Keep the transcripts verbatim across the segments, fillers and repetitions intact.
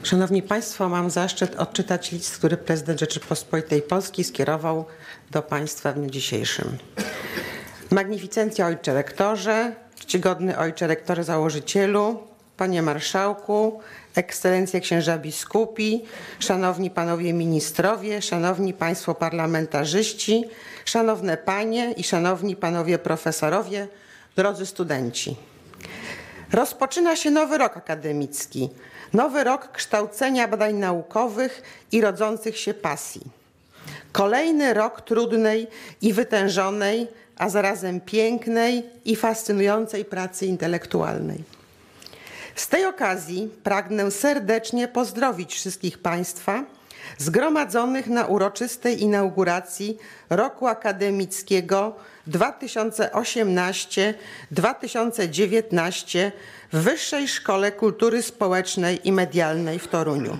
Szanowni Państwo, mam zaszczyt odczytać list, który prezydent Rzeczypospolitej Polskiej skierował do Państwa w dniu dzisiejszym. Magnificencja Ojcze Rektorze, czcigodny Ojcze Rektorze Założycielu, Panie Marszałku, Ekscelencje Księża Biskupi, Szanowni Panowie Ministrowie, Szanowni Państwo Parlamentarzyści, Szanowne Panie i Szanowni Panowie Profesorowie, drodzy studenci. Rozpoczyna się nowy rok akademicki, nowy rok kształcenia badań naukowych i rodzących się pasji. Kolejny rok trudnej i wytężonej, a zarazem pięknej i fascynującej pracy intelektualnej. Z tej okazji pragnę serdecznie pozdrowić wszystkich Państwa zgromadzonych na uroczystej inauguracji roku akademickiego dwa tysiące osiemnaście dwa tysiące dziewiętnaście w Wyższej Szkole Kultury Społecznej i Medialnej w Toruniu.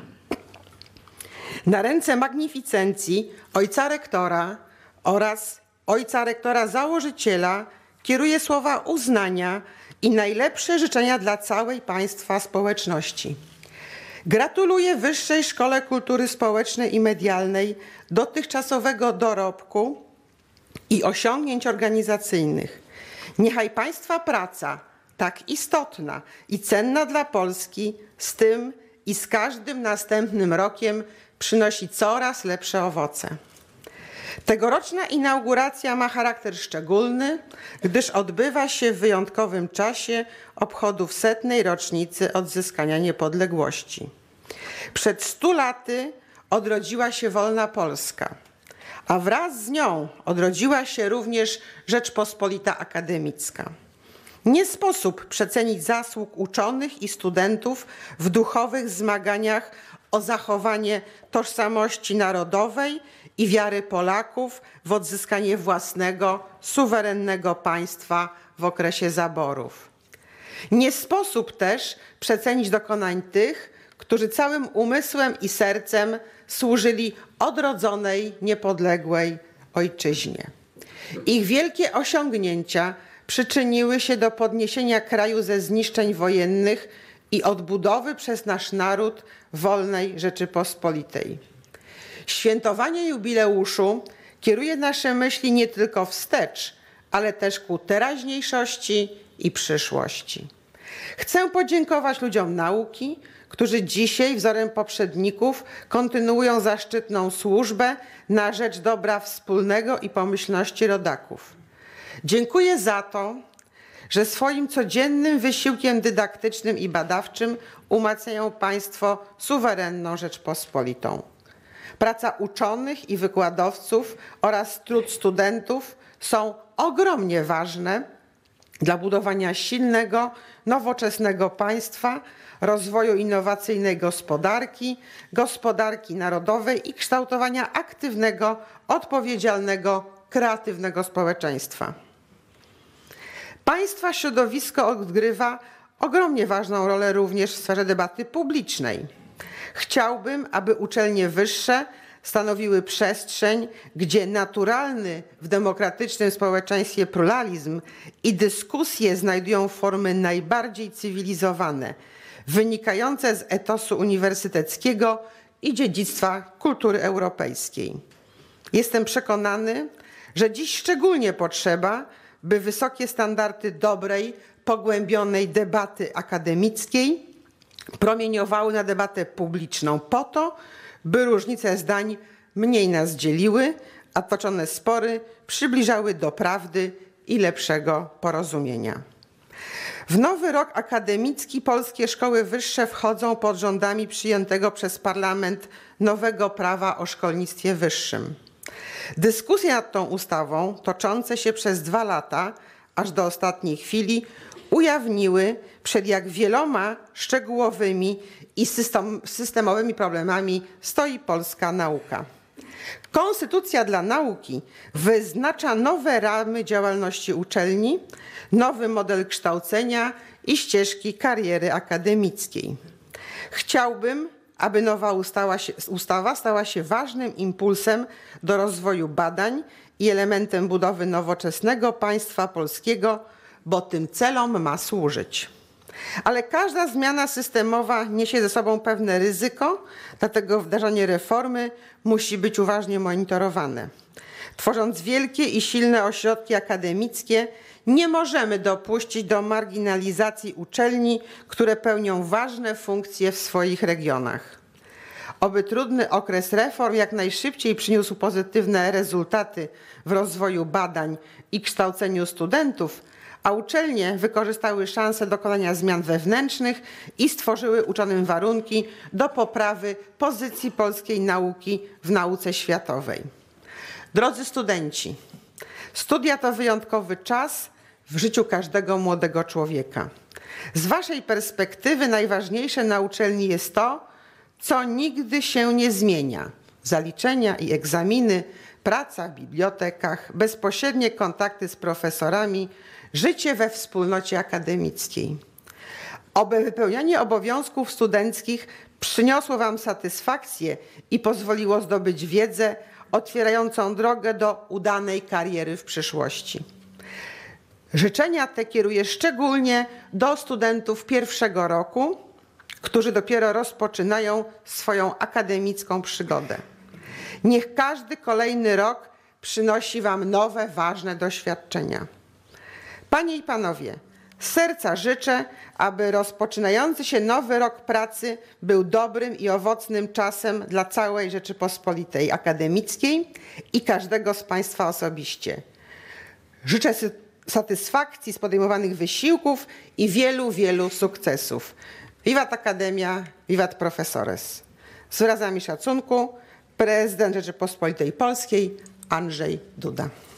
Na ręce magnificencji Ojca Rektora oraz Ojca Rektora Założyciela kieruję słowa uznania i najlepsze życzenia dla całej Państwa społeczności. Gratuluję Wyższej Szkole Kultury Społecznej i Medialnej dotychczasowego dorobku i osiągnięć organizacyjnych. Niechaj Państwa praca, tak istotna i cenna dla Polski, z tym i z każdym następnym rokiem przynosi coraz lepsze owoce. Tegoroczna inauguracja ma charakter szczególny, gdyż odbywa się w wyjątkowym czasie obchodów setnej rocznicy odzyskania niepodległości. Przed stu laty odrodziła się wolna Polska, a wraz z nią odrodziła się również Rzeczpospolita akademicka. Nie sposób przecenić zasług uczonych i studentów w duchowych zmaganiach o zachowanie tożsamości narodowej i wiary Polaków w odzyskanie własnego, suwerennego państwa w okresie zaborów. Nie sposób też przecenić dokonań tych, którzy całym umysłem i sercem służyli odrodzonej, niepodległej ojczyźnie. Ich wielkie osiągnięcia przyczyniły się do podniesienia kraju ze zniszczeń wojennych i odbudowy przez nasz naród wolnej Rzeczypospolitej. Świętowanie jubileuszu kieruje nasze myśli nie tylko wstecz, ale też ku teraźniejszości i przyszłości. Chcę podziękować ludziom nauki, którzy dzisiaj wzorem poprzedników kontynuują zaszczytną służbę na rzecz dobra wspólnego i pomyślności rodaków. Dziękuję za to, że swoim codziennym wysiłkiem dydaktycznym i badawczym umacniają Państwo suwerenną Rzeczpospolitą. Praca uczonych i wykładowców oraz trud studentów są ogromnie ważne dla budowania silnego, nowoczesnego państwa, rozwoju innowacyjnej gospodarki, gospodarki narodowej i kształtowania aktywnego, odpowiedzialnego, kreatywnego społeczeństwa. Państwa środowisko odgrywa ogromnie ważną rolę również w sferze debaty publicznej. Chciałbym, aby uczelnie wyższe stanowiły przestrzeń, gdzie naturalny w demokratycznym społeczeństwie pluralizm i dyskusje znajdują formy najbardziej cywilizowane, wynikające z etosu uniwersyteckiego i dziedzictwa kultury europejskiej. Jestem przekonany, że dziś szczególnie potrzeba, by wysokie standardy dobrej, pogłębionej debaty akademickiej promieniowały na debatę publiczną po to, by różnice zdań mniej nas dzieliły, a toczone spory przybliżały do prawdy i lepszego porozumienia. W nowy rok akademicki polskie szkoły wyższe wchodzą pod rządami przyjętego przez parlament nowego prawa o szkolnictwie wyższym. Dyskusje nad tą ustawą, toczące się przez dwa lata, aż do ostatniej chwili, ujawniły, przed jak wieloma szczegółowymi i system, systemowymi problemami stoi polska nauka. Konstytucja dla nauki wyznacza nowe ramy działalności uczelni, nowy model kształcenia i ścieżki kariery akademickiej. Chciałbym, aby nowa ustawa, się, ustawa stała się ważnym impulsem do rozwoju badań i elementem budowy nowoczesnego państwa polskiego, bo tym celom ma służyć. Ale każda zmiana systemowa niesie ze sobą pewne ryzyko, dlatego wdrażanie reformy musi być uważnie monitorowane. Tworząc wielkie i silne ośrodki akademickie, nie możemy dopuścić do marginalizacji uczelni, które pełnią ważne funkcje w swoich regionach. Oby trudny okres reform jak najszybciej przyniósł pozytywne rezultaty w rozwoju badań i kształceniu studentów, a uczelnie wykorzystały szansę dokonania zmian wewnętrznych i stworzyły uczonym warunki do poprawy pozycji polskiej nauki w nauce światowej. Drodzy studenci, studia to wyjątkowy czas w życiu każdego młodego człowieka. Z waszej perspektywy najważniejsze na uczelni jest to, co nigdy się nie zmienia. Zaliczenia i egzaminy, praca w bibliotekach, bezpośrednie kontakty z profesorami, życie we wspólnocie akademickiej. Oby wypełnianie obowiązków studenckich przyniosło wam satysfakcję i pozwoliło zdobyć wiedzę otwierającą drogę do udanej kariery w przyszłości. Życzenia te kieruję szczególnie do studentów pierwszego roku, którzy dopiero rozpoczynają swoją akademicką przygodę. Niech każdy kolejny rok przynosi wam nowe, ważne doświadczenia. Panie i panowie, z serca życzę, aby rozpoczynający się nowy rok pracy był dobrym i owocnym czasem dla całej Rzeczypospolitej akademickiej i każdego z państwa osobiście. Życzę satysfakcji z podejmowanych wysiłków i wielu, wielu sukcesów. Wiwat Akademia, wiwat profesores. Z wyrazami szacunku prezydent Rzeczypospolitej Polskiej Andrzej Duda.